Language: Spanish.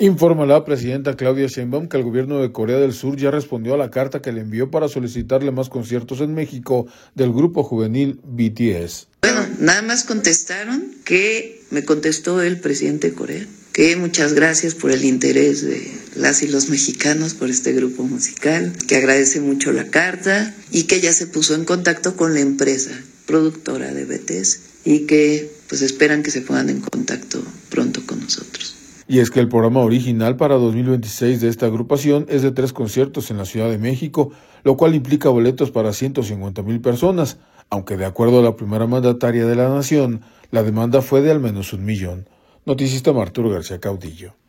Informa la presidenta Claudia Sheinbaum que el gobierno de Corea del Sur ya respondió a la carta que le envió para solicitarle más conciertos en México del grupo juvenil BTS. Bueno, nada más contestaron que me contestó el presidente de Corea, que muchas gracias por el interés de las y los mexicanos por este grupo musical, que agradece mucho la carta y que ya se puso en contacto con la empresa productora de BTS y que pues esperan que se pongan en contacto pronto con nosotros. Y es que el programa original para 2026 de esta agrupación es de 3 conciertos en la Ciudad de México, lo cual implica boletos para 150,000 personas, aunque de acuerdo a la primera mandataria de la nación, la demanda fue de al menos 1 millón. Noticista Arturo García Caudillo.